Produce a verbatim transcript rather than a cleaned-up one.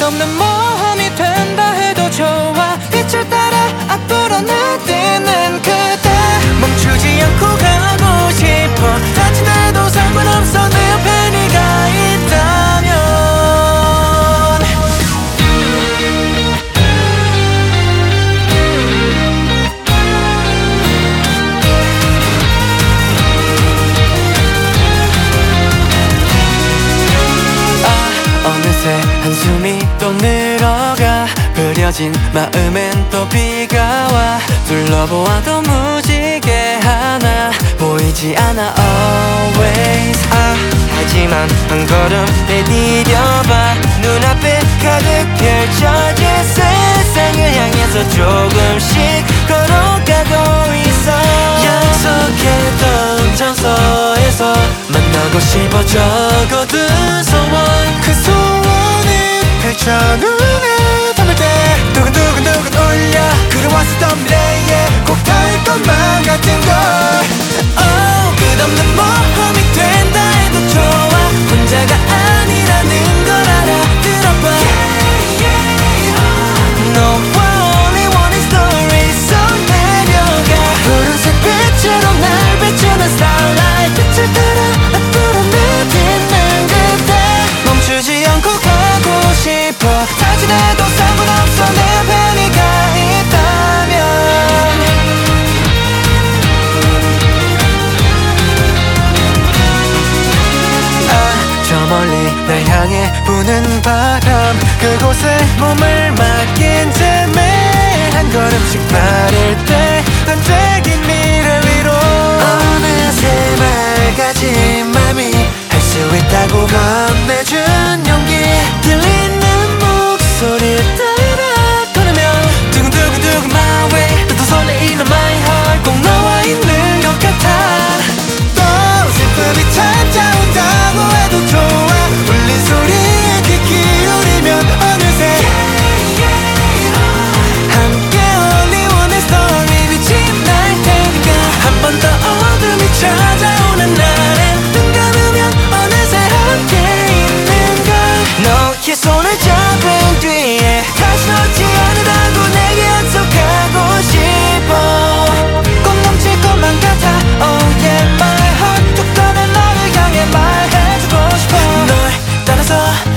끝없는 모험이 된다 해도 좋아. 빛을 따라 앞으로 날뛰는 그대 멈추지 않고 가고 싶어. 다치더라도 상관없어 내 옆에 네가 있다면. 어느새 한숨이 또 늘어가. 흐려진 마음엔 또 비가 와. 둘러보아도 무지개 하나 보이지 않아 always. 아 하지만 한 걸음 내디뎌봐. 눈앞에 가득 펼쳐진 세상을 향해서 조금씩 걸어가고 있어. 약속했던 장소에서 만나고 싶어. 적어둔 소원, 그 소원을 펼쳐 눈에 담을 때 두근두근두근 울려. 그려왔었던 미래에 꼭 닿을 것만 같은 걸. oh, 끝없는 모험이 된다 해도 좋아. 혼자가 아니라는 걸 알아들어봐. yeah, yeah, oh. 너와 only one story 속 내려가. 푸른색 빛으로 날 비추는 starlight. 빛을 따라 앞으로 내딛는 그대 멈추지 않고 가고 싶어. 다치더라도 상관없어 내 옆에 네가 있다면. 아, 저 멀리 날 향해 부는 바람, 그곳에 몸을 맡긴 채 매일 한 걸음씩 발을 때 반짝인 미래 위로. 어느새 맑아진 맘이 할 수 있다고 건네준 용기. 들리는 목소리를 따라 걸으면 두근두근두근 my way. 나도 설레이는 my heart 꼭 너와 있는 것 같아. 또 슬픔이 찾아온다고 해도 좋아. 울린 소리에 귀 기울이면 어느새 함께 only one story 빛이 날 테니까. 한 번 더 어둠이 찾아오는 날엔 눈 감으면 어느새 함께 있는 걸. 너의 손을 잡은 뒤에 다시 놓지 않으라고 내게 약속하고 싶어. 꼭 넘칠 것만 같아 oh yeah my heart. 툭 떠난 너를 향해 말해주고 싶어. 널 따라서